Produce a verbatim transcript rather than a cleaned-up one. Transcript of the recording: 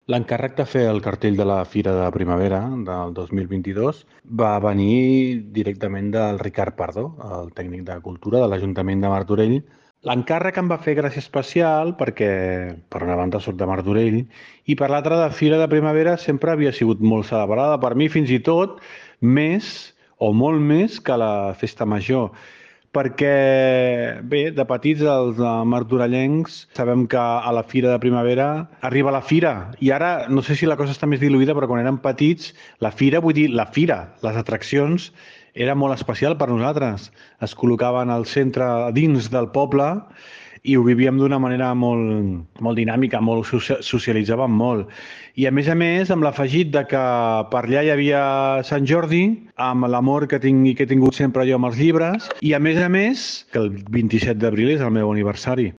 L'encàrrec de fer el cartell de la Fira de Primavera del dos mil vint-i-dos va venir directament del Ricard Pardo, el tècnic de cultura de l'Ajuntament de Martorell. L'encàrrec em va fer gràcia especial perquè, per una banda, soc de Martorell i per l'altra, la Fira de Primavera sempre havia sigut molt celebrada, per mi fins i tot més o molt més que la Festa Major. Perquè, bé, de petits els de martorellencs sabem que a la Fira de Primavera arriba la Fira i ara no sé si la cosa està més diluïda, però quan érem petits la Fira, vull dir la Fira, les atraccions era molt especial per nosaltres. Es col·locaven al centre dins del poble i ho vivíem d'una manera molt, molt dinàmica, molt socia- socialitzàvem molt. I a més a més, amb l'afegit de que per allà hi havia Sant Jordi, amb l'amor que tinc i que he tingut sempre jo amb els llibres, i a més a més, que el vint-i-set d'abril és el meu aniversari.